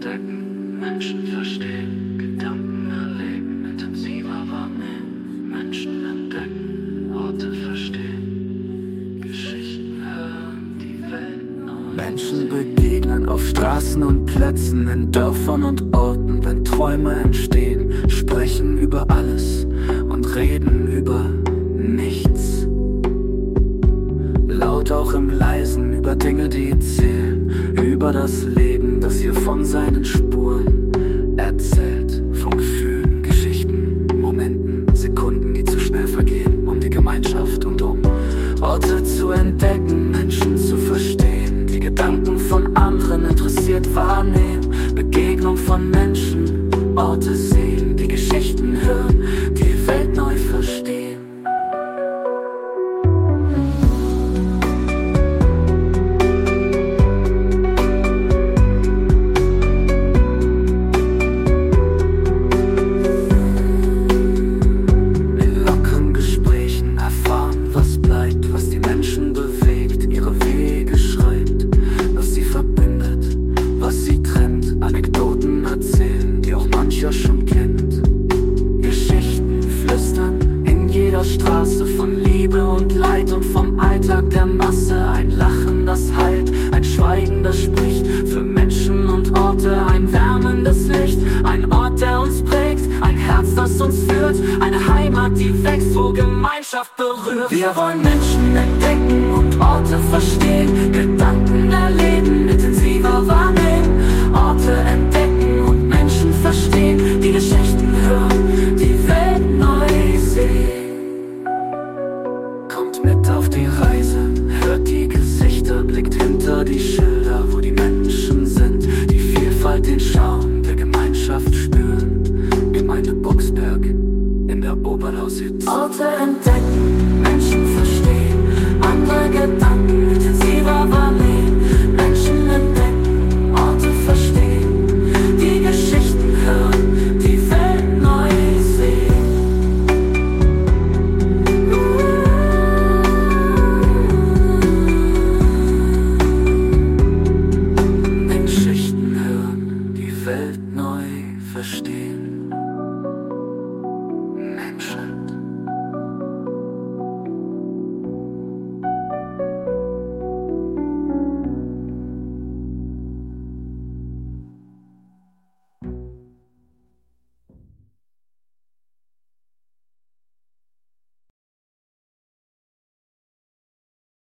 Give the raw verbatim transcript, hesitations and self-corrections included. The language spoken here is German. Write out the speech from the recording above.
entdecken, Menschen verstehen, Gedanken erleben, intensiver wahrnehmen, Menschen entdecken, Orte verstehen, Geschichten hören, die Welt neu. Menschen begegnen auf Straßen und Plätzen, in Dörfern und Orten, wenn Träume entstehen, sprechen über alles und reden über nichts. Laut auch im Leisen über Dinge, die zählen, über das Leben, das hier von seinen Spuren erzählt. Von Gefühlen, Geschichten, Momenten, Sekunden, die zu schnell vergehen, um die Gemeinschaft und um Orte zu entdecken, Menschen zu verstehen, die Gedanken von anderen interessiert wahrnehmen, Begegnung von Menschen, Orte sehen, die Geschichten hören, die Welt neu verstehen. Schon kennt. Geschichten flüstern in jeder Straße von Liebe und Leid und vom Alltag der Masse. Ein Lachen, das heilt, ein Schweigen, das spricht. Für Menschen und Orte ein wärmendes Licht. Ein Ort, der uns prägt, ein Herz, das uns führt. Eine Heimat, die wächst, wo Gemeinschaft berührt. Wir wollen Menschen entdecken und Orte verstehen. Gedanken erleben, intensiver wahrnehmen. Orte entdecken und Menschen verstehen, die Geschichten hören, die Welt neu sehen. Kommt mit auf die Reise, hört die Gesichter, blickt hinter die Schilder, wo die Menschen sind, die Vielfalt, den Charme der Gemeinschaft spüren. Gemeinde Boxberg in der Oberlausitz. Orte entdecken